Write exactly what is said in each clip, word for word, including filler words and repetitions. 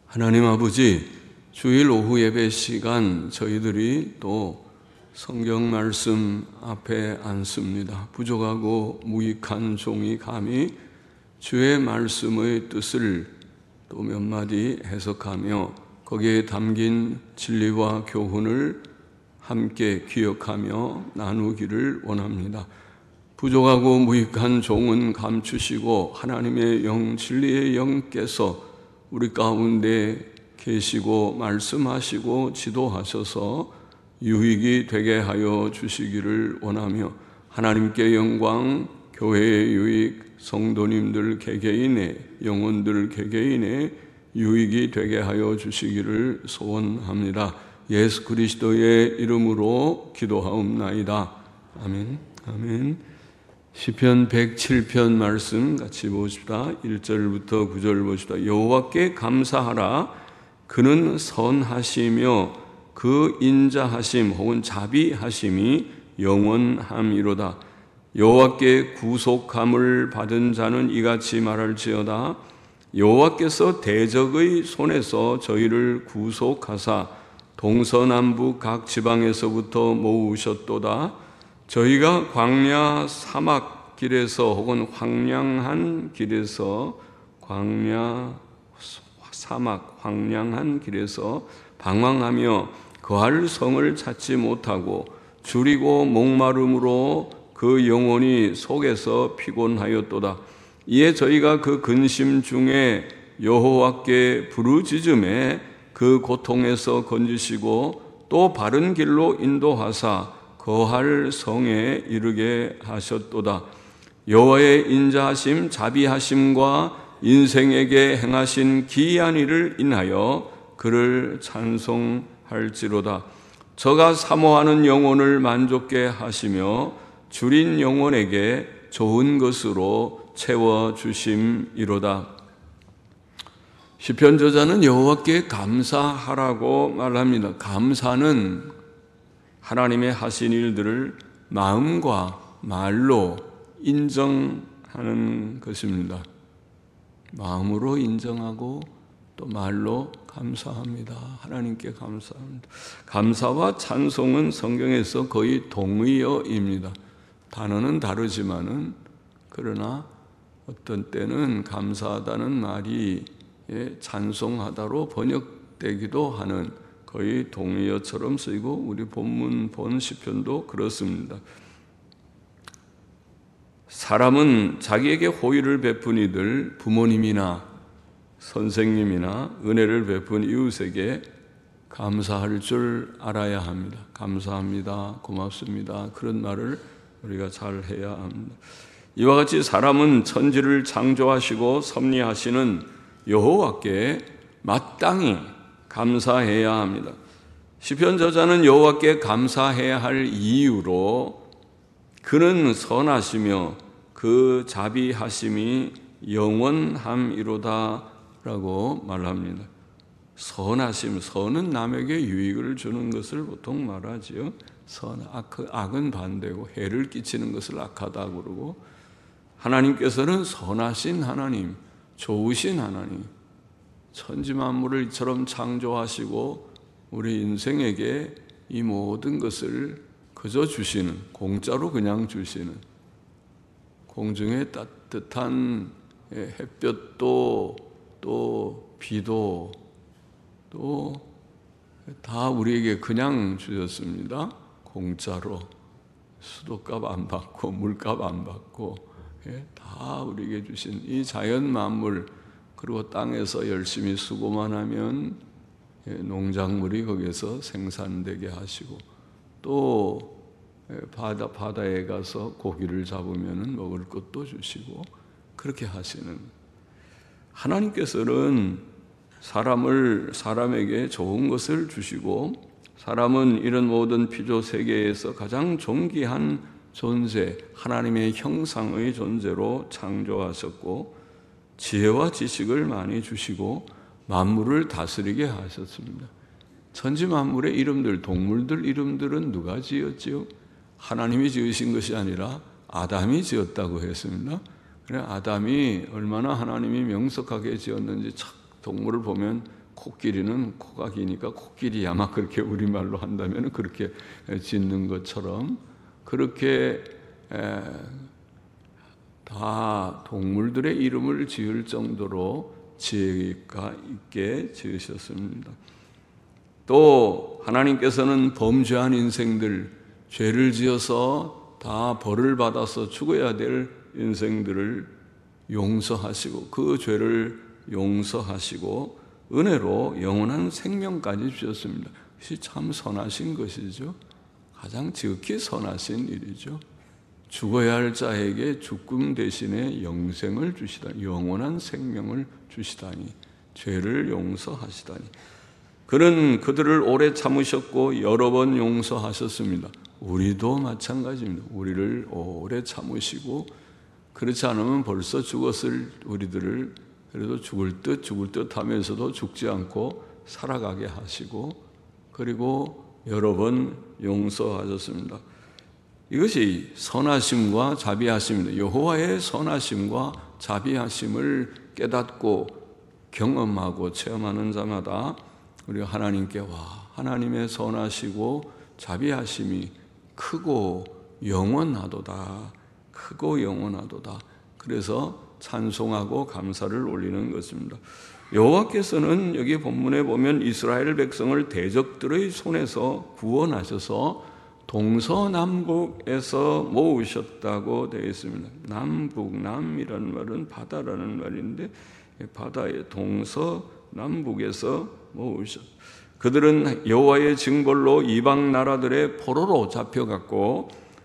하나님 아버지, 주일 오후 예배 시간 저희들이 또 성경 말씀 앞에 앉습니다. 부족하고 무익한 종이 감히 주의 말씀의 뜻을 또 몇 마디 해석하며 거기에 담긴 진리와 교훈을 함께 기억하며 나누기를 원합니다. 부족하고 무익한 종은 감추시고 하나님의 영, 진리의 영께서 우리 가운데 계시고 말씀하시고 지도하셔서 유익이 되게 하여 주시기를 원하며 하나님께 영광, 교회의 유익, 성도님들 개개인의 영혼들 개개인의 유익이 되게 하여 주시기를 소원합니다. 예수 그리스도의 이름으로 기도하옵나이다. 아멘. 아멘. 시편 백칠 편 말씀 같이 보십시다. 일 절부터 구 절 보십시다. 여호와께 감사하라. 그는 선하시며 그 인자하심 혹은 자비하심이 영원함이로다. 여호와께 구속함을 받은 자는 이같이 말할지어다. 여호와께서 대적의 손에서 저희를 구속하사 동서남북 각 지방에서부터 모으셨도다. 저희가 광야 사막 길에서 혹은 황량한 길에서 광야 사막 황량한 길에서 방황하며 거할 성을 찾지 못하고 줄이고 목마름으로 그 영혼이 속에서 피곤하였도다. 이에 저희가 그 근심 중에 여호와께 부르짖음에 그 고통에서 건지시고 또 바른 길로 인도하사 거할 성에 이르게 하셨도다. 여호와의 인자하심 자비하심과 인생에게 행하신 기이한 일을 인하여 그를 찬송할지로다. 저가 사모하는 영혼을 만족케 하시며 줄인 영혼에게 좋은 것으로 채워주심이로다. 시편 저자는 여호와께 감사하라고 말합니다. 감사는 하나님의 하신 일들을 마음과 말로 인정하는 것입니다. 마음으로 인정하고 또 말로 감사합니다. 하나님께 감사합니다. 감사와 찬송은 성경에서 거의 동의어입니다. 단어는 다르지만은 그러나 어떤 때는 감사하다는 말이 찬송하다로 번역되기도 하는 거의 동의어처럼 쓰이고 우리 본문 본 시편도 그렇습니다. 사람은 자기에게 호의를 베푼 이들, 부모님이나 선생님이나 은혜를 베푼 이웃에게 감사할 줄 알아야 합니다. 감사합니다. 고맙습니다. 그런 말을 우리가 잘 해야 합니다. 이와 같이 사람은 천지를 창조하시고 섭리하시는 여호와께 마땅히 감사해야 합니다. 시편 저자는 여호와께 감사해야 할 이유로 그는 선하시며 그 자비하심이 영원함이로다 라고 말합니다. 선하심, 선은 남에게 유익을 주는 것을 보통 말하지요. 선, 악, 악은 반대고 해를 끼치는 것을 악하다 그러고 하나님께서는 선하신 하나님, 좋으신 하나님, 천지 만물을 이처럼 창조하시고 우리 인생에게 이 모든 것을 그저 주시는, 공짜로 그냥 주시는, 공중의 따뜻한 햇볕도 또 비도 또 다 우리에게 그냥 주셨습니다. 공짜로 수도값 안 받고 물값 안 받고 다 우리에게 주신 이 자연 만물, 그리고 땅에서 열심히 수고만 하면 농작물이 거기에서 생산되게 하시고 또 바다, 바다에 가서 고기를 잡으면 먹을 것도 주시고 그렇게 하시는 하나님께서는 사람을, 사람에게 좋은 것을 주시고 사람은 이런 모든 피조 세계에서 가장 존귀한 존재, 하나님의 형상의 존재로 창조하셨고 지혜와 지식을 많이 주시고 만물을 다스리게 하셨습니다. 천지 만물의 이름들, 동물들 이름들은 누가 지었지요? 하나님이 지으신 것이 아니라 아담이 지었다고 했습니다. 그래 아담이 얼마나 하나님이 명석하게 지었는지 동물을 보면 코끼리는 코가 기니까 코끼리 아마 그렇게 우리말로 한다면 그렇게 짓는 것처럼 그렇게 에, 다 동물들의 이름을 지을 정도로 지혜가 있게 지으셨습니다. 또 하나님께서는 범죄한 인생들, 죄를 지어서 다 벌을 받아서 죽어야 될 인생들을 용서하시고 그 죄를 용서하시고 은혜로 영원한 생명까지 주셨습니다. 그것이 참 선하신 것이죠. 가장 지극히 선하신 일이죠. 죽어야 할 자에게 죽음 대신에 영생을 주시다니, 영원한 생명을 주시다니, 죄를 용서하시다니. 그는 그들을 오래 참으셨고 여러 번 용서하셨습니다. 우리도 마찬가지입니다. 우리를 오래 참으시고 그렇지 않으면 벌써 죽었을 우리들을 그래도 죽을 듯 죽을 듯 하면서도 죽지 않고 살아가게 하시고 그리고 여러 번 용서하셨습니다. 이것이 선하심과 자비하심입니다. 여호와의 선하심과 자비하심을 깨닫고 경험하고 체험하는 자마다 우리가 하나님께 와 하나님의 선하시고 자비하심이 크고 영원하도다. 크고 영원하도다. 그래서 찬송하고 감사를 올리는 것입니다. 여호와께서는 여기 본문에 보면 이스라엘 백성을 대적들의 손에서 구원하셔서 동서남북에서 모으셨다고 되어 있습니다. 남북, 남이라는 말은 바다라는 말인데 바다의 동서남북에서 모으셨. 그들은 여호와의 징벌로 이방 나라들의 포로로 잡혀갔고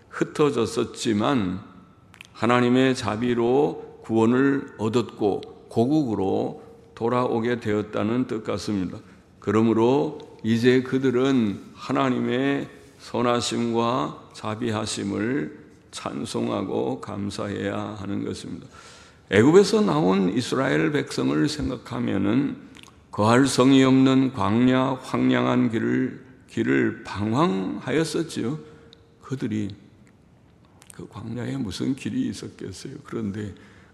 흩어졌었지만 하나님의 자비로 구원을 얻었고 고국으로 돌아오게 되었다는 뜻 같습니다. 그러므로 이제 그들은 하나님의 선하심과 자비하심을 찬송하고 감사해야 하는 것입니다. 애굽에서 나온 이스라엘 백성을 생각하면은 거할 성이 없는 광야 황량한 길을 길을 방황하였었지요. 그들이 그 광야에 무슨 길이 있었겠어요. 그런데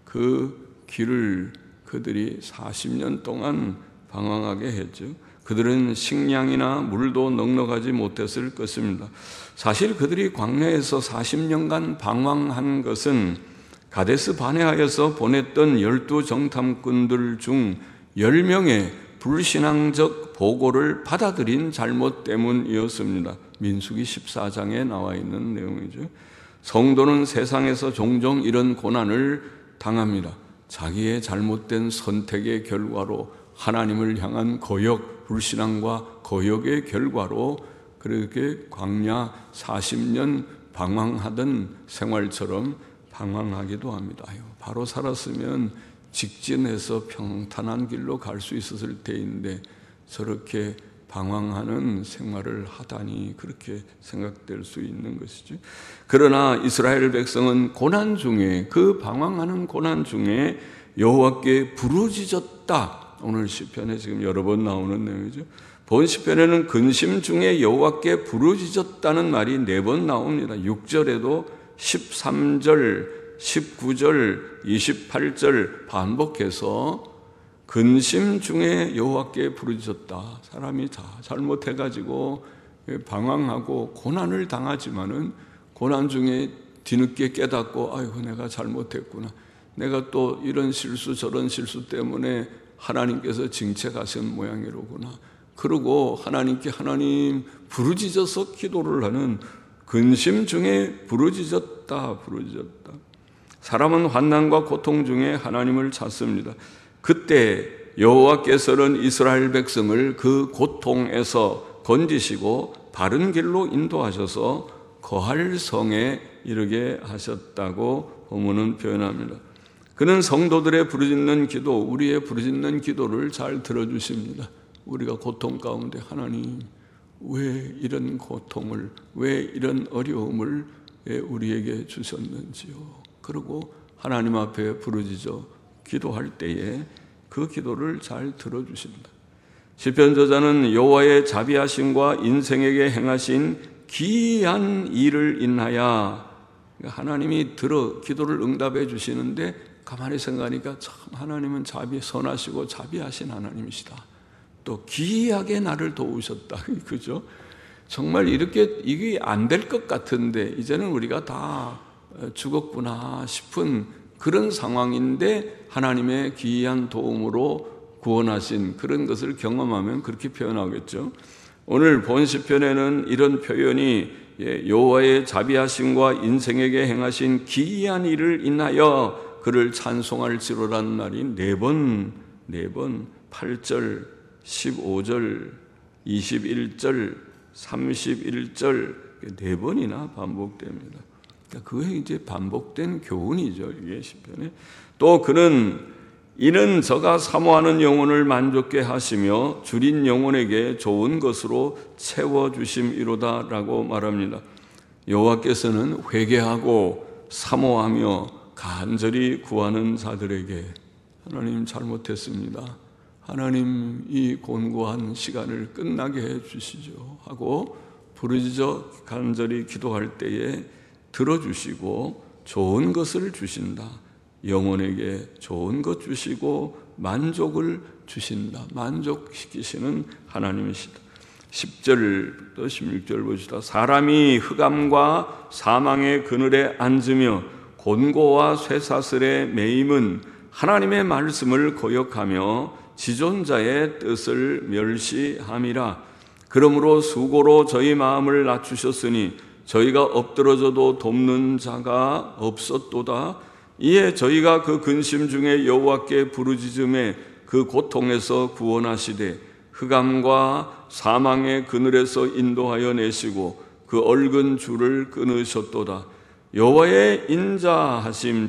그 길을 그들이 사십 년 동안 방황하게 했죠. 그들은 식량이나 물도 넉넉하지 못했을 것입니다. 사실 그들이 광야에서 사십 년간 방황한 것은 가데스 바네아에서 보냈던 열두 정탐꾼들 중 열 명의 불신앙적 보고를 받아들인 잘못 때문이었습니다. 민수기 십사 장에 나와 있는 내용이죠. 성도는 세상에서 종종 이런 고난을 당합니다. 자기의 잘못된 선택의 결과로 하나님을 향한 거역, 불신앙과 거역의 결과로 그렇게 광야 사십 년 방황하던 생활처럼 방황하기도 합니다. 바로 살았으면 직진해서 평탄한 길로 갈 수 있었을 때인데 저렇게 방황하는 생활을 하다니 그렇게 생각될 수 있는 것이죠. 그러나 이스라엘 백성은 고난 중에 그 방황하는 고난 중에 여호와께 부르짖었다. 오늘 시편에 지금 여러 번 나오는 내용이죠. 본 시편에는 근심 중에 여호와께 부르짖었다는 말이 네 번 나옵니다. 육 절에도 십삼 절, 십구 절, 이십팔 절 반복해서 근심 중에 여호와께 부르짖었다. 사람이 다 잘못해가지고 방황하고 고난을 당하지만은 고난 중에 뒤늦게 깨닫고 아이고 내가 잘못했구나. 내가 또 이런 실수 저런 실수 때문에 하나님께서 징책하신 모양이로구나. 그러고 하나님께 하나님 부르짖어서 기도를 하는 근심 중에 부르짖었다. 부르짖었다. 사람은 환난과 고통 중에 하나님을 찾습니다. 그때 여호와께서는 이스라엘 백성을 그 고통에서 건지시고 바른 길로 인도하셔서 거할 성에 이르게 하셨다고 본문은 표현합니다. 그는 성도들의 부르짖는 기도, 우리의 부르짖는 기도를 잘 들어주십니다. 우리가 고통 가운데 하나님 왜 이런 고통을, 왜 이런 어려움을 우리에게 주셨는지요. 그리고 하나님 앞에 부르짖어 기도할 때에 그 기도를 잘 들어주신다. 시편 저자는 여호와의 자비하심과 인생에게 행하신 기이한 일을 인하여 하나님이 들어 기도를 응답해 주시는데 가만히 생각하니까 참 하나님은 자비 선하시고 자비하신 하나님이시다. 또 기이하게 나를 도우셨다. 그죠? 정말 이렇게 이게 안 될 것 같은데 이제는 우리가 다 죽었구나 싶은 그런 상황인데 하나님의 기이한 도움으로 구원하신 그런 것을 경험하면 그렇게 표현하겠죠. 오늘 본 시편에는 이런 표현이 여호와의 자비하심과 인생에게 행하신 기이한 일을 인하여 그를 찬송할지로라는 말이 네 번, 네 번, 팔 절, 십오 절, 이십일 절, 삼십일 절 네 번이나 반복됩니다. 그게 이제 반복된 교훈이죠. 이게 시편에. 또 그는 이는 저가 사모하는 영혼을 만족케 하시며 줄인 영혼에게 좋은 것으로 채워주심이로다 라고 말합니다. 여호와께서는 회개하고 사모하며 간절히 구하는 자들에게 하나님 잘못했습니다. 하나님 이 곤고한 시간을 끝나게 해 주시죠 하고 부르짖어 간절히 기도할 때에 들어주시고 좋은 것을 주신다. 영혼에게 좋은 것 주시고 만족을 주신다. 만족시키시는 하나님이시다. 십 절부터 십육 절 보시다. 사람이 흑암과 사망의 그늘에 앉으며 곤고와 쇠사슬에 매임은 하나님의 말씀을 거역하며 지존자의 뜻을 멸시함이라. 그러므로 수고로 저희 마음을 낮추셨으니 저희가 엎드러져도 돕는 자가 없었도다. 이에 저희가 그 근심 중에 여호와께 부르짖음에 그 고통에서 구원하시되 흑암과 사망의 그늘에서 인도하여 내시고 그 얽은 줄을 끊으셨도다. 여호와의 인자하심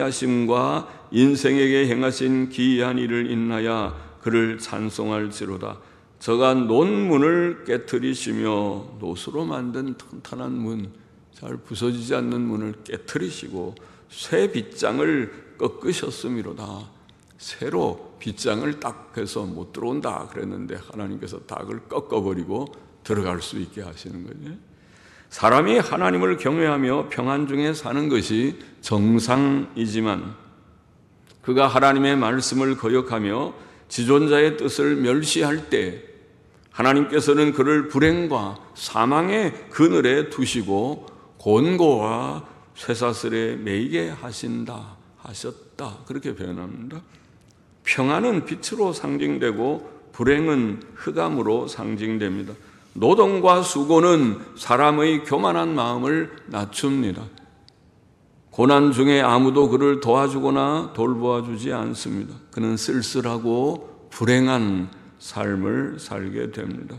자비하심과 인생에게 행하신 기이한 일을 인하여 그를 찬송할지로다. 저가 논문을 깨트리시며 노수로 만든 튼튼한 문, 잘 부서지지 않는 문을 깨트리시고 새 빗장을 꺾으셨음이로다. 새로 빗장을 딱 해서 못 들어온다 그랬는데 하나님께서 닭을 꺾어버리고 들어갈 수 있게 하시는 거죠. 사람이 하나님을 경외하며 평안 중에 사는 것이 정상이지만 그가 하나님의 말씀을 거역하며 지존자의 뜻을 멸시할 때 하나님께서는 그를 불행과 사망의 그늘에 두시고 곤고와 쇠사슬에 매이게 하신다 하셨다 그렇게 표현합니다. 평안은 빛으로 상징되고 불행은 흑암으로 상징됩니다. 노동과 수고는 사람의 교만한 마음을 낮춥니다. 고난 중에 아무도 그를 도와주거나 돌보아 주지 않습니다. 그는 쓸쓸하고 불행한 삶을 살게 됩니다.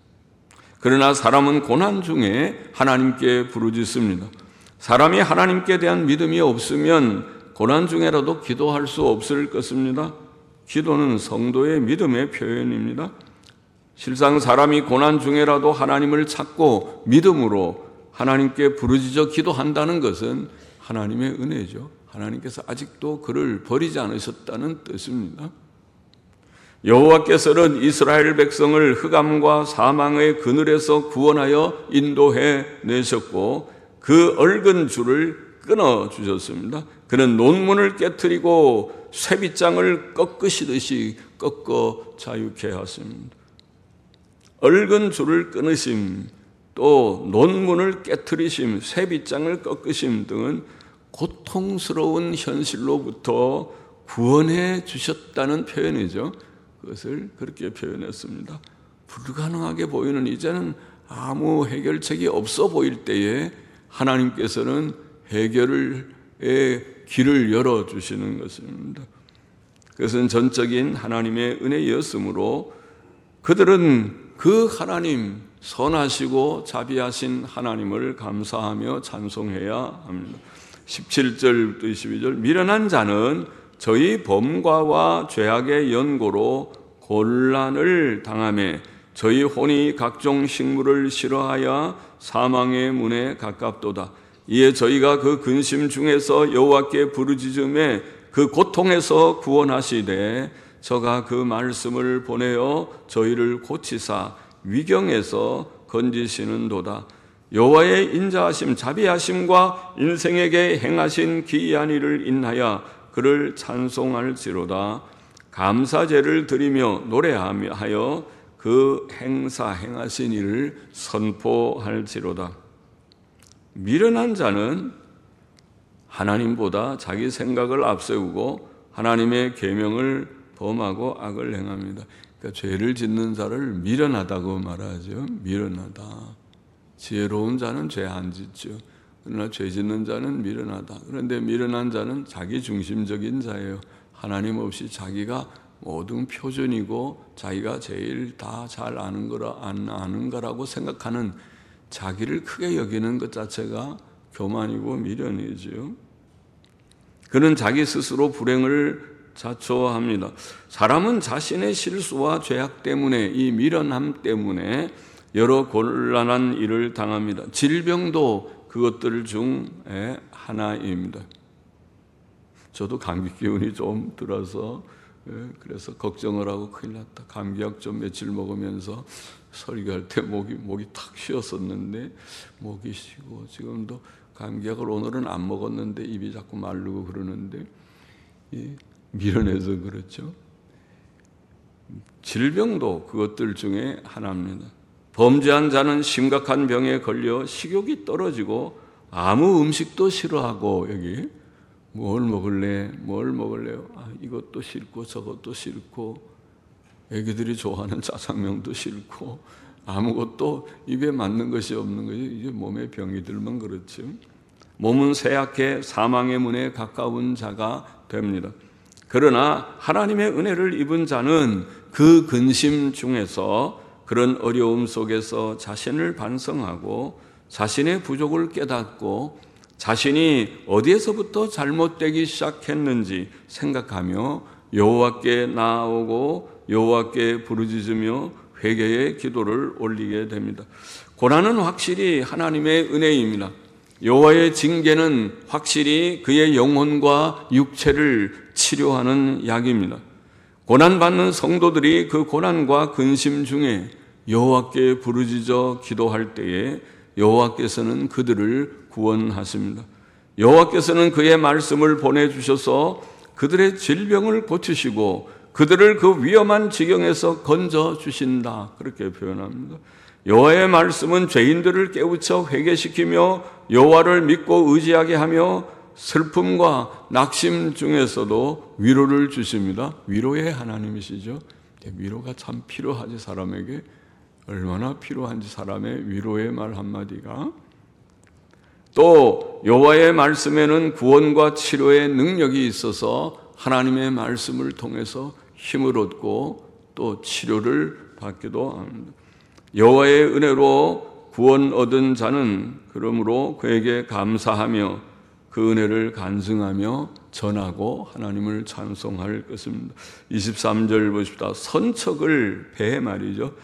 그러나 사람은 고난 중에 하나님께 부르짖습니다. 사람이 하나님께 대한 믿음이 없으면 고난 중에라도 기도할 수 없을 것입니다. 기도는 성도의 믿음의 표현입니다. 실상 사람이 고난 중에라도 하나님을 찾고 믿음으로 하나님께 부르짖어 기도한다는 것은 하나님의 은혜죠. 하나님께서 아직도 그를 버리지 않으셨다는 뜻입니다. 여호와께서는 이스라엘 백성을 흑암과 사망의 그늘에서 구원하여 인도해 내셨고 그 얽은 줄을 끊어 주셨습니다. 그는 논문을 깨트리고 쇠빗장을 꺾으시듯이 꺾어 자유케 하십니다. 얽은 줄을 끊으심, 또 논문을 깨트리심, 쇠빗장을 꺾으심 등은 고통스러운 현실로부터 구원해 주셨다는 표현이죠. 그것을 그렇게 표현했습니다. 불가능하게 보이는 이제는 아무 해결책이 없어 보일 때에 하나님께서는 해결의 길을 열어주시는 것입니다. 그것은 전적인 하나님의 은혜였으므로 그들은 그 하나님, 선하시고 자비하신 하나님을 감사하며 찬송해야 합니다. 십칠 절부터 이십이 절 미련한 자는 저희 범과와 죄악의 연고로 곤란을 당하며 저희 혼이 각종 식물을 싫어하여 사망의 문에 가깝도다. 이에 저희가 그 근심 중에서 여호와께 부르짖음에 그 고통에서 구원하시되 저가 그 말씀을 보내어 저희를 고치사 위경에서 건지시는도다. 여호와의 인자하심 자비하심과 인생에게 행하신 기이한 일을 인하여 그를 찬송할지로다. 감사제를 드리며 노래하여 그 행사 행하신 일을 선포할지로다. 미련한 자는 하나님보다 자기 생각을 앞세우고 하나님의 계명을 범하고 악을 행합니다. 그러니까 죄를 짓는 자를 미련하다고 말하죠. 미련하다. 지혜로운 자는 죄 안 짓죠. 그러나 죄 짓는 자는 미련하다. 그런데 미련한 자는 자기 중심적인 자예요. 하나님 없이 자기가 모든 표준이고 자기가 제일 다 잘 아는 거라 안 아는 거라고 생각하는, 자기를 크게 여기는 것 자체가 교만이고 미련이지요. 그는 자기 스스로 불행을 자초합니다. 사람은 자신의 실수와 죄악 때문에, 이 미련함 때문에 여러 곤란한 일을 당합니다. 질병도 그것들 중에 하나입니다. 저도 감기 기운이 좀 들어서 그래서 걱정을 하고 큰일 났다. 감기약 좀 며칠 먹으면서 설교할 때 목이, 목이 탁 쉬었었는데 목이 쉬고, 지금도 감기약을 오늘은 안 먹었는데 입이 자꾸 마르고 그러는데 미련해서 그렇죠. 질병도 그것들 중에 하나입니다. 범죄한 자는 심각한 병에 걸려 식욕이 떨어지고 아무 음식도 싫어하고, 여기 뭘 먹을래? 뭘 먹을래요? 아, 이것도 싫고 저것도 싫고, 애기들이 좋아하는 짜장면도 싫고, 아무것도 입에 맞는 것이 없는 거죠. 이제 몸에 병이 들면 그렇죠. 몸은 쇠약해 사망의 문에 가까운 자가 됩니다. 그러나 하나님의 은혜를 입은 자는 그 근심 중에서, 그런 어려움 속에서 자신을 반성하고 자신의 부족을 깨닫고 자신이 어디에서부터 잘못되기 시작했는지 생각하며 여호와께 나아오고 여호와께 부르짖으며 회개의 기도를 올리게 됩니다. 고난은 확실히 하나님의 은혜입니다. 여호와의 징계는 확실히 그의 영혼과 육체를 치료하는 약입니다. 고난받는 성도들이 그 고난과 근심 중에 여호와께 부르짖어 기도할 때에 여호와께서는 그들을 구원하십니다. 여호와께서는 그의 말씀을 보내주셔서 그들의 질병을 고치시고 그들을 그 위험한 지경에서 건져주신다, 그렇게 표현합니다. 여호와의 말씀은 죄인들을 깨우쳐 회개시키며 여호와를 믿고 의지하게 하며 슬픔과 낙심 중에서도 위로를 주십니다. 위로의 하나님이시죠. 위로가 참 필요하지, 사람에게. 얼마나 필요한지, 사람의 위로의 말 한마디가. 또 여호와의 말씀에는 구원과 치료의 능력이 있어서 하나님의 말씀을 통해서 힘을 얻고 또 치료를 받기도 합니다. 여호와의 은혜로 구원 얻은 자는 그러므로 그에게 감사하며 그 은혜를 간증하며 전하고 하나님을 찬송할 것입니다. 이십삼 절 보십시다. 선척을, 배 말이죠.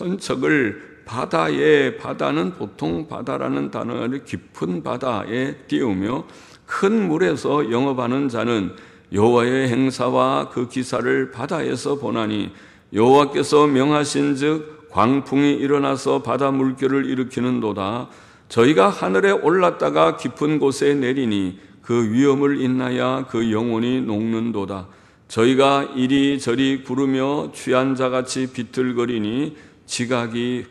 선척을 바다에, 바다는 보통 바다라는 단어를 깊은 바다에 띄우며 큰 물에서 영업하는 자는 여호와의 행사와 그 기사를 바다에서 보나니 여호와께서 명하신즉 광풍이 일어나서 바다 물결을 일으키는도다. 저희가 하늘에 올랐다가 깊은 곳에 내리니 그 위험을 인하여 그 영혼이 녹는도다. 저희가 이리저리 구르며 취한 자같이 비틀거리니 지각이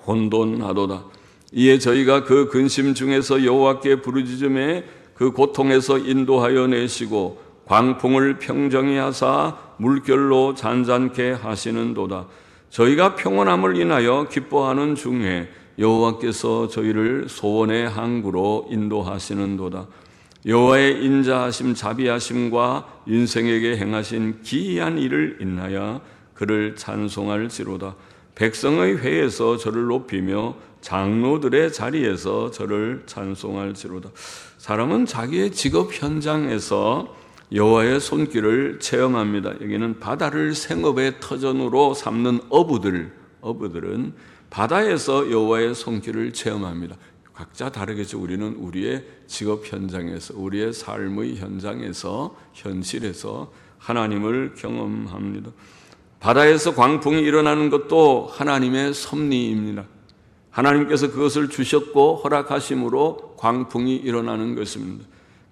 혼돈하도다. 이에 저희가 그 근심 중에서 여호와께 부르짖음에 그 고통에서 인도하여 내시고 광풍을 평정히 하사 물결로 잔잔케 하시는도다. 저희가 평온함을 인하여 기뻐하는 중에 여호와께서 저희를 소원의 항구로 인도하시는도다. 여호와의 인자하심 자비하심과 인생에게 행하신 기이한 일을 인하여 그를 찬송할지로다. 백성의 회에서 저를 높이며 장로들의 자리에서 저를 찬송할지로다. 사람은 자기의 직업 현장에서 여호와의 손길을 체험합니다. 여기는 바다를 생업의 터전으로 삼는 어부들, 어부들은 바다에서 여호와의 손길을 체험합니다. 각자 다르겠죠. 우리는 우리의 직업 현장에서, 우리의 삶의 현장에서, 현실에서 하나님을 경험합니다. 바다에서 광풍이 일어나는 것도 하나님의 섭리입니다. 하나님께서 그것을 주셨고 허락하심으로 광풍이 일어나는 것입니다.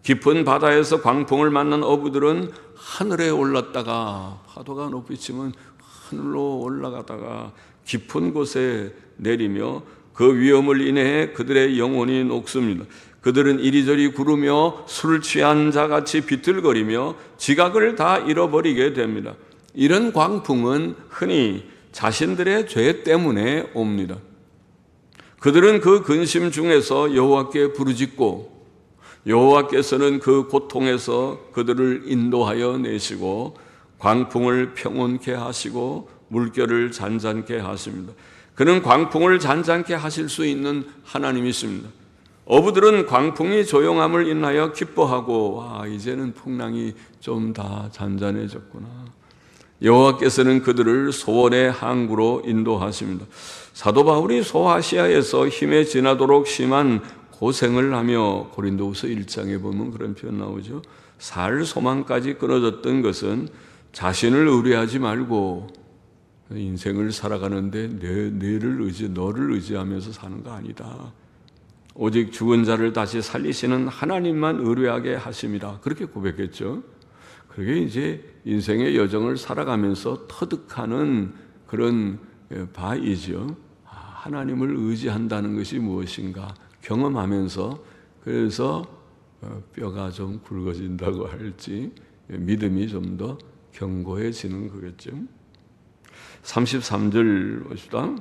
깊은 바다에서 광풍을 맞는 어부들은 하늘에 올랐다가 파도가 높이 치면 하늘로 올라가다가 깊은 곳에 내리며 그 위험을 인해 그들의 영혼이 녹습니다. 그들은 이리저리 구르며 술 취한 자같이 비틀거리며 지각을 다 잃어버리게 됩니다. 이런 광풍은 흔히 자신들의 죄 때문에 옵니다. 그들은 그 근심 중에서 여호와께 부르짖고 여호와께서는 그 고통에서 그들을 인도하여 내시고 광풍을 평온케 하시고 물결을 잔잔케 하십니다. 그는 광풍을 잔잔케 하실 수 있는 하나님이십니다. 어부들은 광풍이 조용함을 인하여 기뻐하고 와, 이제는 풍랑이 좀 다 잔잔해졌구나. 여호와께서는 그들을 소원의 항구로 인도하십니다. 사도 바울이 소아시아에서 힘에 지나도록 심한 고생을 하며 고린도후서 일 장에 보면 그런 표현 나오죠. 살 소망까지 끊어졌던 것은 자신을 의뢰하지 말고 인생을 살아가는데 내, 내를 의지, 너를 의지하면서 사는 거 아니다. 오직 죽은 자를 다시 살리시는 하나님만 의뢰하게 하심이라. 그렇게 고백했죠. 그게 이제 인생의 여정을 살아가면서 터득하는 그런 바이죠. 하나님을 의지한다는 것이 무엇인가 경험하면서 그래서 뼈가 좀 굵어진다고 할지 믿음이 좀 더 견고해지는 거겠죠. 삼십삼 절 봅시다.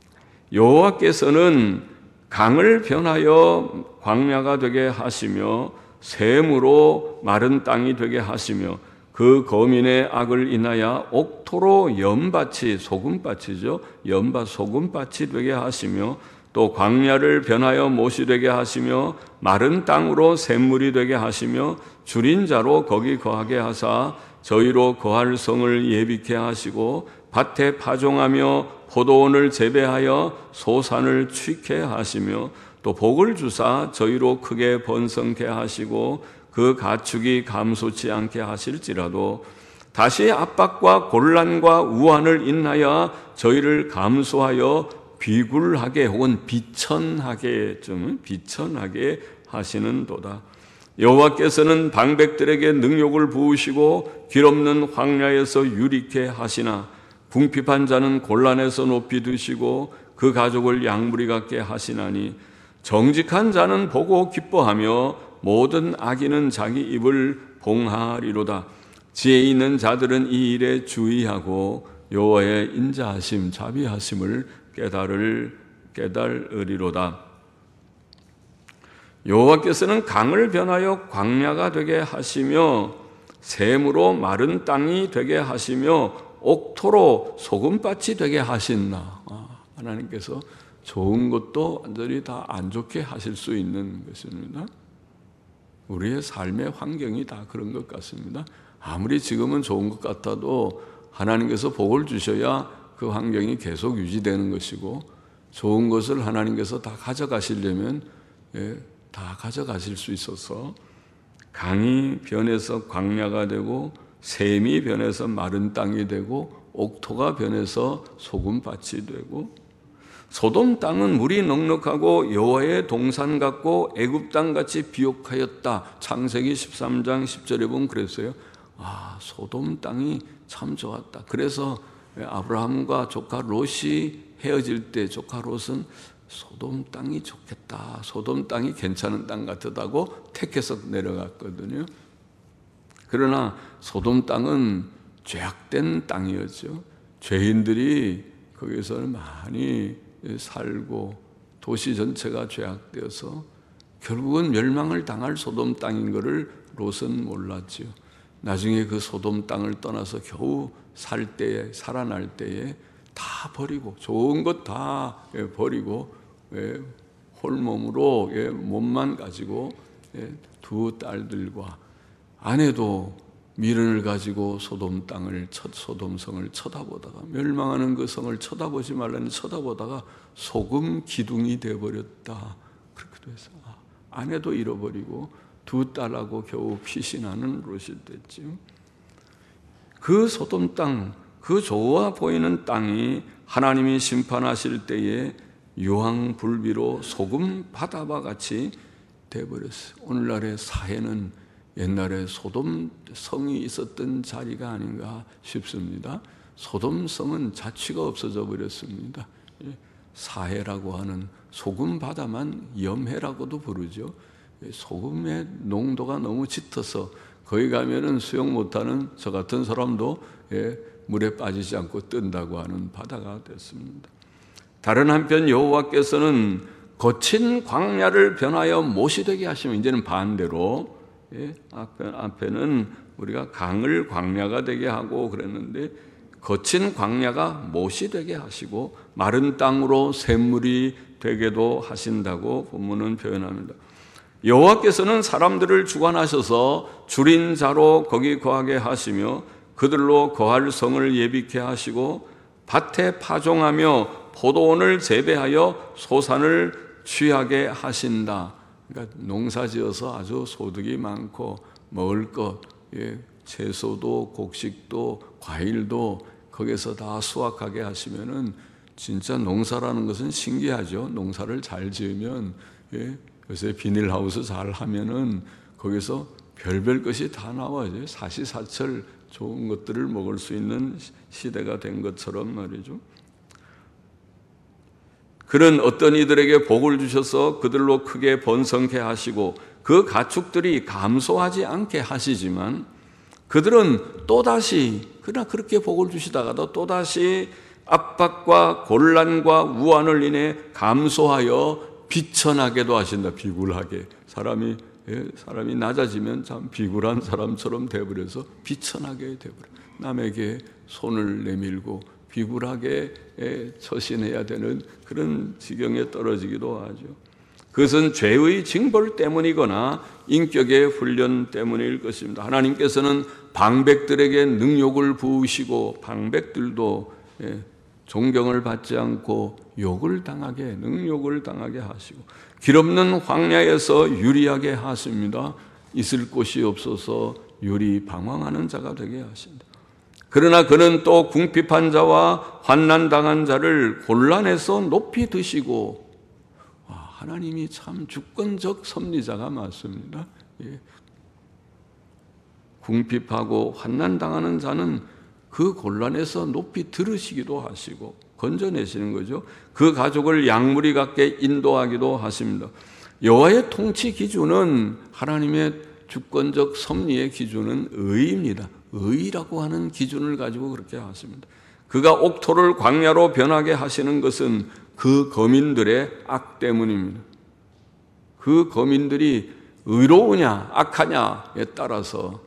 여호와께서는 강을 변하여 광야가 되게 하시며 샘으로 마른 땅이 되게 하시며 그 거민의 악을 인하여 옥토로 연밭이 소금밭이죠. 연밭 소금밭이 되게 하시며 또 광야를 변하여 못이 되게 하시며 마른 땅으로 샘물이 되게 하시며 줄인 자로 거기 거하게 하사 저희로 거할 성을 예비케 하시고 밭에 파종하며 포도원을 재배하여 소산을 취케 하시며 또 복을 주사 저희로 크게 번성케 하시고 그 가축이 감소치 않게 하실지라도 다시 압박과 곤란과 우환을 인하여 저희를 감소하여 비굴하게 혹은 비천하게 좀 비천하게 하시는도다. 여호와께서는 방백들에게 능욕을 부으시고 길없는 황야에서 유리케 하시나 궁핍한 자는 곤란에서 높이 드시고 그 가족을 양무리 같게 하시나니 정직한 자는 보고 기뻐하며 모든 악인은 자기 입을 봉하리로다. 지혜 있는 자들은 이 일에 주의하고 여호와의 인자하심 자비하심을 깨달을 깨달으리로다. 여호와께서는 강을 변하여 광야가 되게 하시며 샘으로 마른 땅이 되게 하시며 옥토로 소금밭이 되게 하신다. 아, 하나님께서 좋은 것도 완전히 다 안 좋게 하실 수 있는 것입니다. 우리의 삶의 환경이 다 그런 것 같습니다. 아무리 지금은 좋은 것 같아도 하나님께서 복을 주셔야 그 환경이 계속 유지되는 것이고 좋은 것을 하나님께서 다 가져가시려면 예, 다 가져가실 수 있어서 강이 변해서 광야가 되고 샘이 변해서 마른 땅이 되고 옥토가 변해서 소금밭이 되고 소돔 땅은 물이 넉넉하고 여호와의 동산 같고 애굽 땅 같이 비옥하였다. 창세기 십삼 장 십 절에 보면 그랬어요. 아, 소돔 땅이 참 좋았다. 그래서 아브라함과 조카 롯이 헤어질 때 조카 롯은 소돔 땅이 좋겠다. 소돔 땅이 괜찮은 땅 같다고 택해서 내려갔거든요. 그러나 소돔 땅은 죄악된 땅이었죠. 죄인들이 거기서 많이 살고 도시 전체가 죄악되어서 결국은 멸망을 당할 소돔 땅인 것을 롯은 몰랐죠. 나중에 그 소돔 땅을 떠나서 겨우 살 때에 살아날 때에 다 버리고 좋은 것 다 버리고 홀몸으로 몸만 가지고 두 딸들과 아내도 미련을 가지고 소돔 땅을 소돔 성을 쳐다보다가 멸망하는 그 성을 쳐다보지 말라니 쳐다보다가 소금 기둥이 되어버렸다. 그렇게 돼서 아내도 잃어버리고 두 딸하고 겨우 피신하는 롯이 됐죠. 그 소돔 땅, 그 좋아 보이는 땅이 하나님이 심판하실 때에 유황불비로 소금 바다와 같이 돼버렸어요. 오늘날의 사회는 옛날에 소돔 성이 있었던 자리가 아닌가 싶습니다. 소돔 성은 자취가 없어져 버렸습니다. 사해라고 하는 소금 바다만 염해라고도 부르죠. 소금의 농도가 너무 짙어서 거기 가면은 수영 못하는 저 같은 사람도 물에 빠지지 않고 뜬다고 하는 바다가 됐습니다. 다른 한편 여호와께서는 거친 광야를 변하여 못이 되게 하시면, 이제는 반대로, 예, 앞에, 앞에는 우리가 강을 광야가 되게 하고 그랬는데 거친 광야가 못이 되게 하시고 마른 땅으로 샘물이 되게도 하신다고 본문은 표현합니다. 여호와께서는 사람들을 주관하셔서 줄인 자로 거기 거하게 하시며 그들로 거할 성을 예비케 하시고 밭에 파종하며 포도원을 재배하여 소산을 취하게 하신다. 그러니까 농사지어서 아주 소득이 많고 먹을 것, 예, 채소도 곡식도 과일도 거기서 다 수확하게 하시면은 진짜 농사라는 것은 신기하죠. 농사를 잘 지으면, 예, 요새 비닐하우스 잘 하면은 거기서 별별 것이 다 나와요. 사시사철 좋은 것들을 먹을 수 있는 시대가 된 것처럼 말이죠. 그는 어떤 이들에게 복을 주셔서 그들로 크게 번성케 하시고 그 가축들이 감소하지 않게 하시지만 그들은 또다시, 그러나 그렇게 복을 주시다가도 또다시 압박과 곤란과 우환을 인해 감소하여 비천하게도 하신다. 비굴하게. 사람이, 예, 사람이 낮아지면 참 비굴한 사람처럼 되어버려서 비천하게 되어버려. 남에게 손을 내밀고 비굴하게 처신해야 되는 그런 지경에 떨어지기도 하죠. 그것은 죄의 징벌 때문이거나 인격의 훈련 때문일 것입니다. 하나님께서는 방백들에게 능욕을 부으시고 방백들도 존경을 받지 않고 욕을 당하게, 능욕을 당하게 하시고 길 없는 황야에서 유리하게 하십니다. 있을 곳이 없어서 유리 방황하는 자가 되게 하신다. 그러나 그는 또 궁핍한 자와 환난당한 자를 곤란해서 높이 드시고, 와, 하나님이 참 주권적 섭리자가 맞습니다. 예. 궁핍하고 환난당하는 자는 그 곤란해서 높이 들으시기도 하시고 건져내시는 거죠. 그 가족을 양무리 같게 인도하기도 하십니다. 여호와의 통치 기준은, 하나님의 주권적 섭리의 기준은 의입니다. 의라고 하는 기준을 가지고 그렇게 하십니다. 그가 옥토를 광야로 변하게 하시는 것은 그 거민들의 악 때문입니다. 그 거민들이 의로우냐 악하냐에 따라서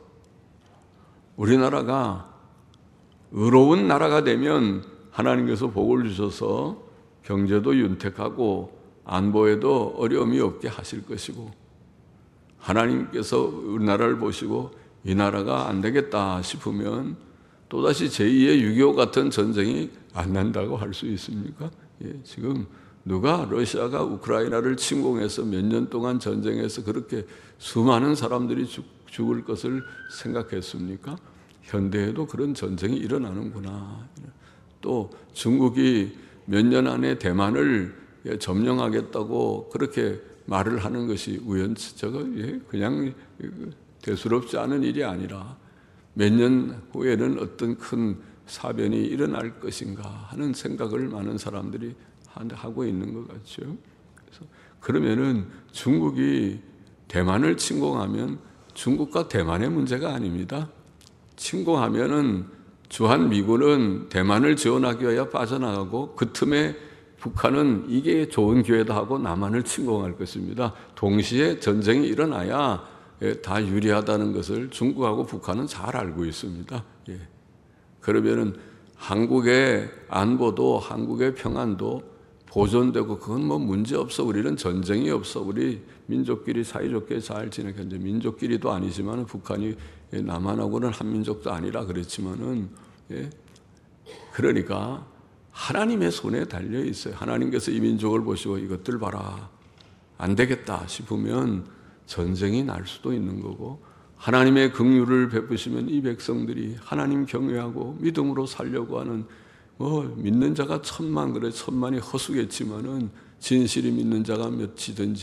우리나라가 의로운 나라가 되면 하나님께서 복을 주셔서 경제도 윤택하고 안보에도 어려움이 없게 하실 것이고, 하나님께서 우리나라를 보시고 이 나라가 안 되겠다 싶으면 또다시 제이의 육이오 같은 전쟁이 안 난다고 할 수 있습니까? 예, 지금 누가 러시아가 우크라이나를 침공해서 몇 년 동안 전쟁해서 그렇게 수많은 사람들이 죽, 죽을 것을 생각했습니까? 현대에도 그런 전쟁이 일어나는구나. 또 중국이 몇 년 안에 대만을 점령하겠다고 그렇게 말을 하는 것이 우연치, 저거 그냥 대수롭지 않은 일이 아니라 몇 년 후에는 어떤 큰 사변이 일어날 것인가 하는 생각을 많은 사람들이 하고 있는 것 같죠. 그래서 그러면은 중국이 대만을 침공하면 중국과 대만의 문제가 아닙니다. 침공하면은 주한 미군은 대만을 지원하기 위하여 빠져나가고 그 틈에 북한은 이게 좋은 기회다 하고 남한을 침공할 것입니다. 동시에 전쟁이 일어나야 다 유리하다는 것을 중국하고 북한은 잘 알고 있습니다. 예. 그러면은 한국의 안보도 한국의 평안도 보존되고 그건 뭐 문제 없어. 우리는 전쟁이 없어. 우리 민족끼리 사이좋게 잘 지내게. 이제 민족끼리도 아니지만 북한이 남한하고는 한민족도 아니라 그랬지만은, 예. 그러니까 하나님의 손에 달려 있어요. 하나님께서 이 민족을 보시고 이것들 봐라, 안 되겠다 싶으면 전쟁이 날 수도 있는 거고, 하나님의 긍휼을 베푸시면 이 백성들이 하나님 경외하고 믿음으로 살려고 하는, 뭐 믿는 자가 천만, 그래 천만이 허수겠지만은 진실이 믿는 자가 몇이든지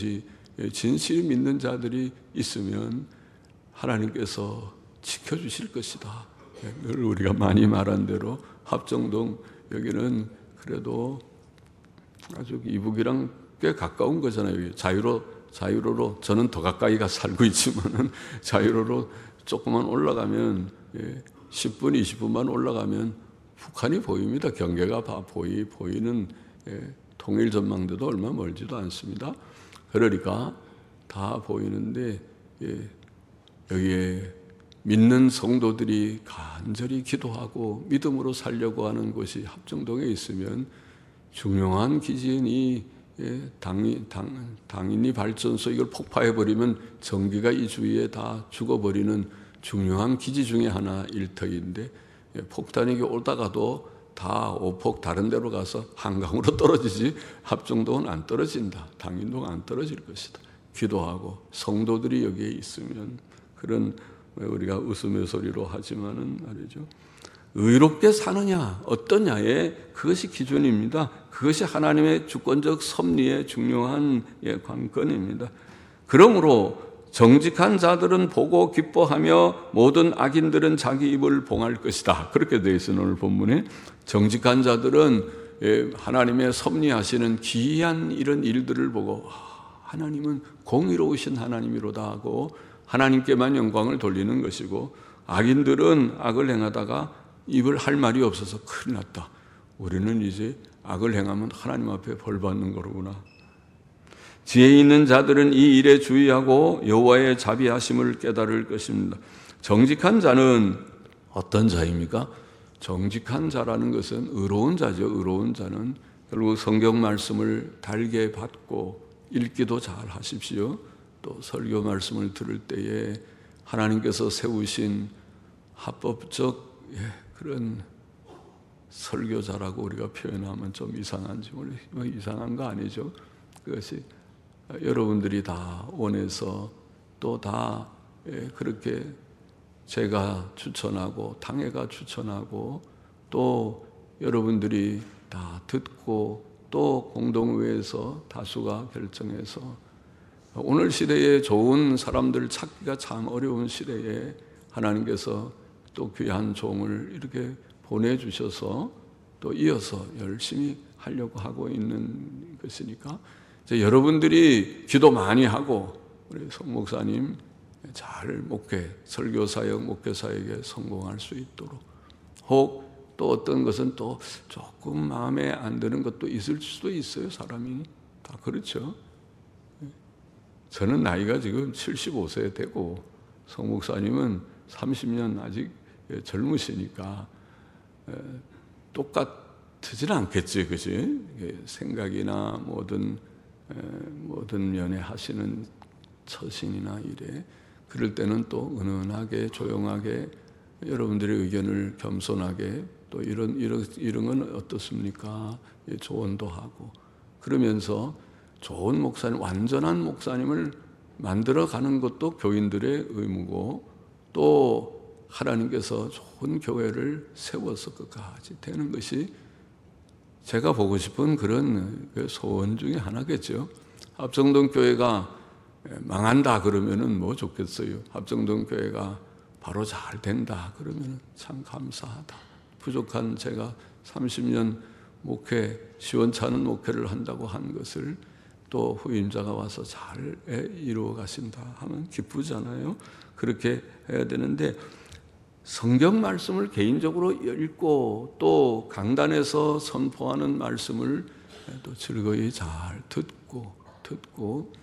진실이 믿는 자들이 있으면 하나님께서 지켜주실 것이다. 늘 우리가 많이 말한 대로 합정동 여기는 그래도 아주 이북이랑 꽤 가까운 거잖아요. 자유로 자유로로 저는 더 가까이 가 살고 있지만은 자유로로 조금만 올라가면 십 분, 이십 분만 올라가면 북한이 보입니다. 경계가 다 보이 보이는 통일 전망대도 얼마 멀지도 않습니다. 그러니까 다 보이는데 여기에 믿는 성도들이 간절히 기도하고 믿음으로 살려고 하는 곳이 합정동에 있으면 중요한 기지인이 당이, 당, 당인이 발전소 이걸 폭파해버리면 전기가 이 주위에 다 죽어버리는 중요한 기지 중에 하나 일터인데 폭탄이 오다가도 다 오폭 다른 데로 가서 한강으로 떨어지지 합정동은 안 떨어진다. 당인동은 안 떨어질 것이다. 기도하고 성도들이 여기에 있으면 그런 우리가 웃음의 소리로 하지만은 말이죠. 의롭게 사느냐 어떠냐에 그것이 기준입니다. 그것이 하나님의 주권적 섭리의 중요한 관건입니다. 그러므로 정직한 자들은 보고 기뻐하며 모든 악인들은 자기 입을 봉할 것이다. 그렇게 되어 있어요. 오늘 본문에 정직한 자들은 하나님의 섭리하시는 기이한 이런 일들을 보고 하나님은 공의로우신 하나님이로다 하고 하나님께만 영광을 돌리는 것이고, 악인들은 악을 행하다가 입을 할 말이 없어서 큰일 났다. 우리는 이제 악을 행하면 하나님 앞에 벌 받는 거로구나. 지혜 있는 자들은 이 일에 주의하고 여호와의 자비하심을 깨달을 것입니다. 정직한 자는 어떤 자입니까? 정직한 자라는 것은 의로운 자죠. 의로운 자는 결국 성경 말씀을 달게 받고 읽기도 잘 하십시오. 또 설교 말씀을 들을 때에 하나님께서 세우신 합법적 그런 설교자라고 우리가 표현하면 좀 이상한지 모르겠지만 이상한 거 아니죠. 그것이 여러분들이 다 원해서 또 다 그렇게 제가 추천하고 당회가 추천하고 또 여러분들이 다 듣고 또 공동회에서 다수가 결정해서 오늘 시대에 좋은 사람들 찾기가 참 어려운 시대에 하나님께서 또 귀한 종을 이렇게 보내주셔서 또 이어서 열심히 하려고 하고 있는 것이니까 이제 여러분들이 기도 많이 하고 우리 송 목사님 잘 목회, 설교사역, 목회사역에 성공할 수 있도록, 혹 또 어떤 것은 또 조금 마음에 안 드는 것도 있을 수도 있어요. 사람이 다 그렇죠. 저는 나이가 지금 칠십오 세 되고 송 목사님은 삼십 년 아직 젊으시니까 똑같으진 않겠지, 그지? 생각이나 모든 모든 면에 하시는 처신이나 이래. 그럴 때는 또 은은하게 조용하게 여러분들의 의견을 겸손하게 또 이런 이런 이런 건 어떻습니까? 조언도 하고 그러면서 좋은 목사님, 완전한 목사님을 만들어가는 것도 교인들의 의무고 또 하나님께서 좋은 교회를 세워서 끝까지 되는 것이 제가 보고 싶은 그런 소원 중에 하나겠죠. 합정동 교회가 망한다 그러면은 뭐 좋겠어요. 합정동 교회가 바로 잘 된다 그러면은 참 감사하다. 부족한 제가 삼십 년 목회, 시원찮은 목회를 한다고 한 것을 또 후임자가 와서 잘 이루어 가신다 하면 기쁘잖아요. 그렇게 해야 되는데 성경 말씀을 개인적으로 읽고 또 강단에서 선포하는 말씀을 또 즐거이 잘 듣고 듣고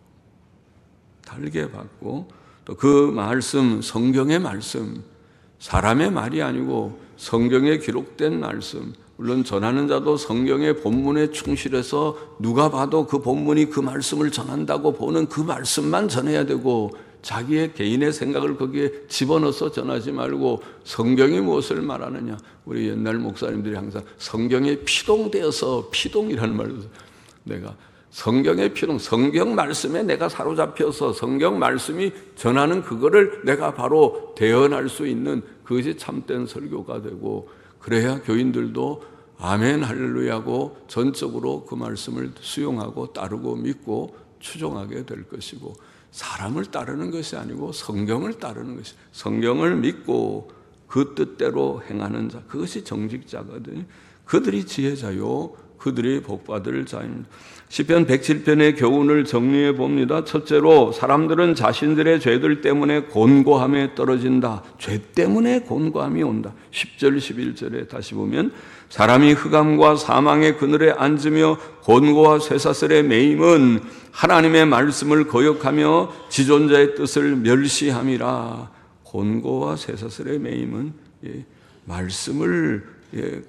달게 받고 또 그 말씀, 성경의 말씀, 사람의 말이 아니고 성경에 기록된 말씀, 물론 전하는 자도 성경의 본문에 충실해서 누가 봐도 그 본문이 그 말씀을 전한다고 보는 그 말씀만 전해야 되고 자기의 개인의 생각을 거기에 집어넣어서 전하지 말고 성경이 무엇을 말하느냐. 우리 옛날 목사님들이 항상 성경에 피동되어서, 피동이라는 말을 내가 성경의 피동, 성경 말씀에 내가 사로잡혀서 성경 말씀이 전하는 그거를 내가 바로 대언할 수 있는 그것이 참된 설교가 되고 그래야 교인들도 아멘 할렐루야고 전적으로 그 말씀을 수용하고 따르고 믿고 추종하게 될 것이고, 사람을 따르는 것이 아니고 성경을 따르는 것이, 성경을 믿고 그 뜻대로 행하는 자, 그것이 정직자거든요. 그들이 지혜자요, 그들이 복받을 자입니다. 시편 백칠 편의 교훈을 정리해 봅니다. 첫째로, 사람들은 자신들의 죄들 때문에 곤고함에 떨어진다. 죄 때문에 곤고함이 온다. 십 절 십일 절에 다시 보면, 사람이 흑암과 사망의 그늘에 앉으며 곤고와 쇠사슬에 매임은 하나님의 말씀을 거역하며 지존자의 뜻을 멸시함이라. 곤고와 쇠사슬에 매임은 예, 말씀을 예,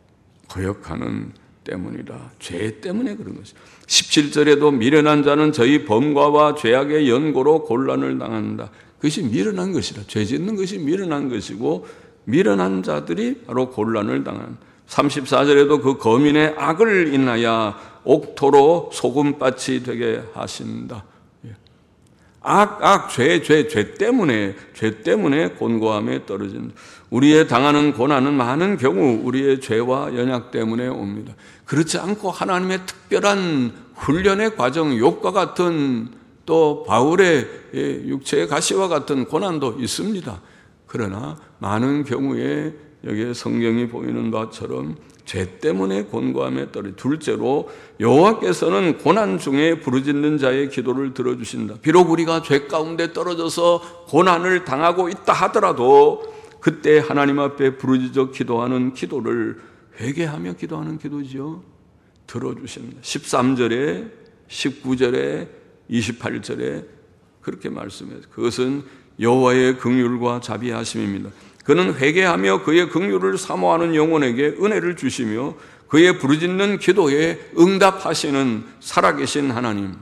거역하는 때문이다. 죄 때문에 그런 것이. 십칠 절에도 미련한 자는 저희 범과와 죄악의 연고로 곤란을 당한다. 그것이 미련한 것이다. 죄 짓는 것이 미련한 것이고, 미련한 자들이 바로 곤란을 당한다. 삼십사 절에도 그 거민의 악을 인하여 옥토로 소금밭이 되게 하신다. 악, 악, 죄, 죄, 죄 때문에, 죄 때문에 곤고함에 떨어진다. 우리의 당하는 고난은 많은 경우 우리의 죄와 연약 때문에 옵니다. 그렇지 않고 하나님의 특별한 훈련의 과정, 욥과 같은, 또 바울의 육체의 가시와 같은 고난도 있습니다. 그러나 많은 경우에 여기에 성경이 보이는 바처럼 죄 때문에 곤고함에 떨어져. 둘째로, 여호와께서는 고난 중에 부르짖는 자의 기도를 들어주신다. 비록 우리가 죄 가운데 떨어져서 고난을 당하고 있다 하더라도 그때 하나님 앞에 부르짖어 기도하는 기도를, 회개하며 기도하는 기도지요, 들어주십니다. 십삼 절에, 십구 절에, 이십팔 절에 그렇게 말씀해요. 그것은 여호와의 긍휼과 자비하심입니다. 그는 회개하며 그의 긍휼을 사모하는 영혼에게 은혜를 주시며 그의 부르짖는 기도에 응답하시는 살아계신 하나님,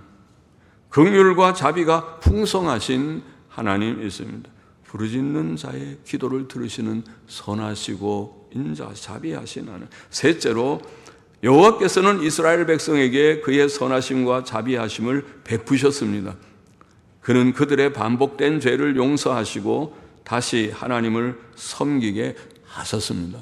긍휼과 자비가 풍성하신 하나님이십니다. 부르짖는 자의 기도를 들으시는 선하시고 인자 자비하신 하나님. 셋째로, 여호와께서는 이스라엘 백성에게 그의 선하심과 자비하심을 베푸셨습니다. 그는 그들의 반복된 죄를 용서하시고 다시 하나님을 섬기게 하셨습니다.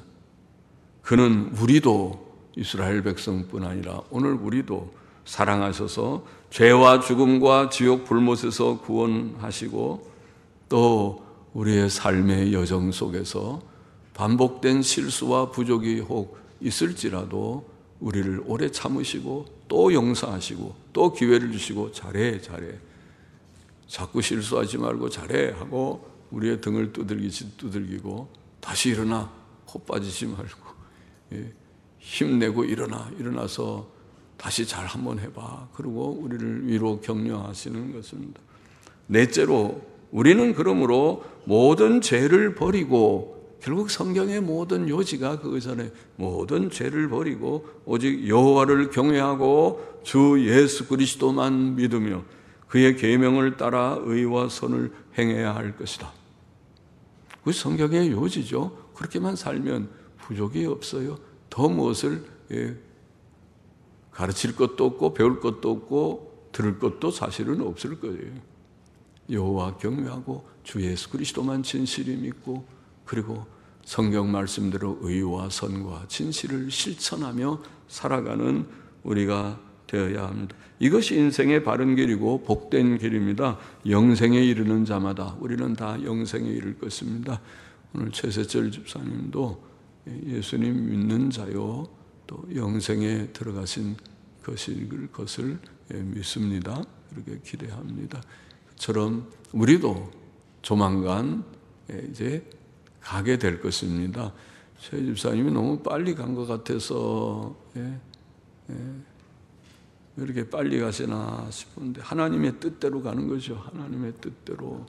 그는 우리도, 이스라엘 백성뿐 아니라 오늘 우리도 사랑하셔서 죄와 죽음과 지옥 불못에서 구원하시고, 또 우리의 삶의 여정 속에서 반복된 실수와 부족이 혹 있을지라도 우리를 오래 참으시고 또 용서하시고 또 기회를 주시고, 잘해 잘해, 자꾸 실수하지 말고 잘해 하고 우리의 등을 두들기지 두들기고, 다시 일어나, 코 빠지지 말고, 예, 힘내고 일어나, 일어나서 다시 잘 한번 해봐. 그리고 우리를 위로 격려하시는 것입니다. 넷째로, 우리는 그러므로 모든 죄를 버리고, 결국 성경의 모든 요지가 그것이잖아요. 모든 죄를 버리고 오직 여호와를 경외하고 주 예수 그리스도만 믿으며 그의 계명을 따라 의와 선을 행해야 할 것이다. 그 성경의 요지죠. 그렇게만 살면 부족이 없어요. 더 무엇을 예, 가르칠 것도 없고 배울 것도 없고 들을 것도 사실은 없을 거예요. 여호와 경외하고 주 예수 그리스도만 진실히 믿고, 그리고 성경 말씀대로 의와 선과 진실을 실천하며 살아가는 우리가 되어야 합니다. 이것이 인생의 바른 길이고 복된 길입니다. 영생에 이르는 자마다, 우리는 다 영생에 이를 것입니다. 오늘 최세철 집사님도 예수님 믿는 자요, 또 영생에 들어가신 것일 것을 믿습니다. 그렇게 기대합니다. 그처럼 우리도 조만간 이제 가게 될 것입니다. 최 집사님이 너무 빨리 간 것 같아서 예, 예, 왜 이렇게 빨리 가시나 싶은데, 하나님의 뜻대로 가는 거죠. 하나님의 뜻대로.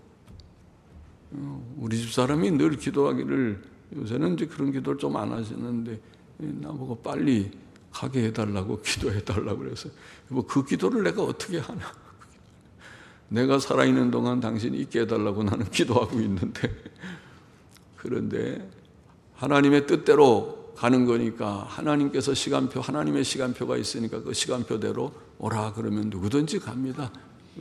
우리 집 사람이 늘 기도하기를, 요새는 이제 그런 기도를 좀 안 하시는데, 나보고 빨리 가게 해달라고 기도해달라고 그래서, 뭐 그 기도를 내가 어떻게 하나. 내가 살아있는 동안 당신이 있게 해달라고 나는 기도하고 있는데, 그런데 하나님의 뜻대로 가는 거니까, 하나님께서 시간표, 하나님의 시간표가 있으니까 그 시간표대로 오라 그러면 누구든지 갑니다.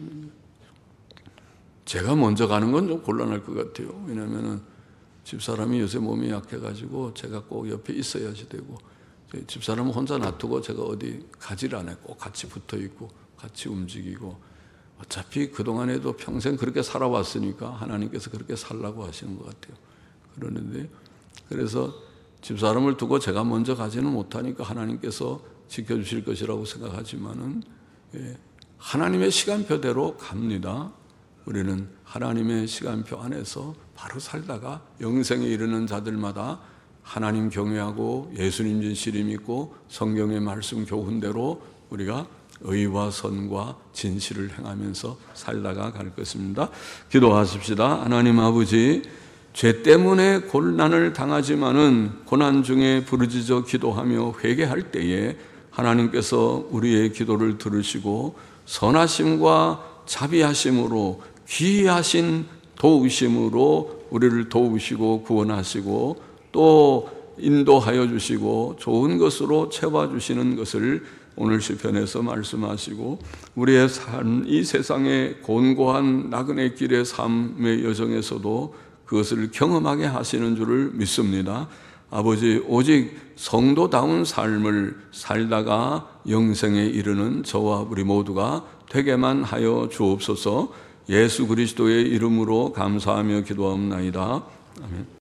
제가 먼저 가는 건 좀 곤란할 것 같아요. 왜냐하면 집사람이 요새 몸이 약해가지고 제가 꼭 옆에 있어야지 되고, 집사람은 혼자 놔두고 제가 어디 가지를 않아요. 꼭 같이 붙어 있고 같이 움직이고, 어차피 그동안에도 평생 그렇게 살아왔으니까 하나님께서 그렇게 살라고 하시는 것 같아요. 그러는데 그래서 집사람을 두고 제가 먼저 가지는 못하니까 하나님께서 지켜주실 것이라고 생각하지만은 예, 하나님의 시간표대로 갑니다. 우리는 하나님의 시간표 안에서 바로 살다가 영생에 이르는 자들마다 하나님 경외하고 예수님 진실이 믿고 성경의 말씀 교훈대로 우리가 의와 선과 진실을 행하면서 살다가 갈 것입니다. 기도하십시다. 하나님 아버지, 죄 때문에 고난을 당하지만은 고난 중에 부르짖어 기도하며 회개할 때에 하나님께서 우리의 기도를 들으시고 선하심과 자비하심으로 귀하신 도우심으로 우리를 도우시고 구원하시고 또 인도하여 주시고 좋은 것으로 채워주시는 것을 오늘 시편에서 말씀하시고 우리의 삶, 이 세상의 곤고한 나그네 길의 삶의 여정에서도 그것을 경험하게 하시는 줄을 믿습니다. 아버지, 오직 성도다운 삶을 살다가 영생에 이르는 저와 우리 모두가 되게만 하여 주옵소서. 예수 그리스도의 이름으로 감사하며 기도하옵나이다. 아멘.